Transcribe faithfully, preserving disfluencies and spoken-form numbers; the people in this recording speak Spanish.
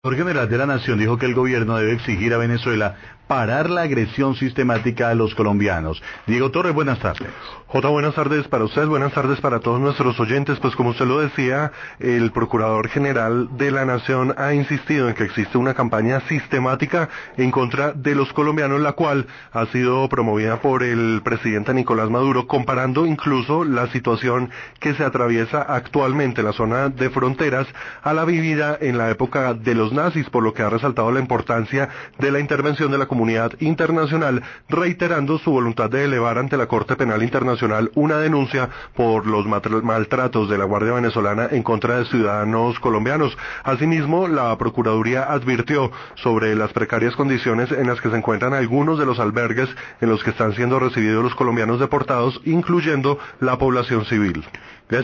El general de la Nación dijo que el gobierno debe exigir a Venezuela parar la agresión sistemática a los colombianos. Diego Torres, buenas tardes. Jota, buenas tardes para ustedes, buenas tardes para todos nuestros oyentes. Pues como usted lo decía, el Procurador General de la Nación ha insistido en que existe una campaña sistemática en contra de los colombianos, la cual ha sido promovida por el presidente Nicolás Maduro, comparando incluso la situación que se atraviesa actualmente en la zona de fronteras a la vivida en la época de los nazis, por lo que ha resaltado la importancia de la intervención de la comunidad internacional, reiterando su voluntad de elevar ante la Corte Penal Internacional una denuncia por los maltratos de la Guardia Venezolana en contra de ciudadanos colombianos. Asimismo, la Procuraduría advirtió sobre las precarias condiciones en las que se encuentran algunos de los albergues en los que están siendo recibidos los colombianos deportados, incluyendo la población civil.